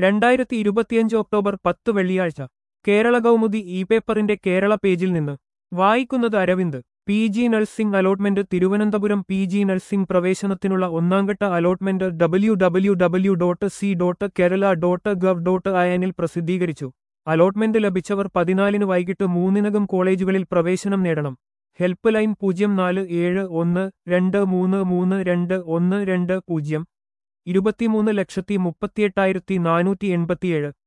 2025 October 10 വെള്ളിയാഴ്ച Kerala Kaumudi E പേപ്പറിന്റെ കേരള പേജിൽ നിന്ന് വായിക്കുന്നത് Aravind. PG nursing allotment Thiruvananthapuram PG nursing പ്രവേശനത്തിനുള്ള ഒന്നാംഘട്ട അലോട്ട്മെന്റ് www.c.kerala.gov.in ൽ പ്രസിദ്ധീകരിച്ചു. അലോട്ട്മെന്റ് ലഭിച്ചവർ 14 വൈകിട്ട് 3 കോളേജുകളിൽ പ്രവേശനം നേടണം. Help line 0412333212 23,38,487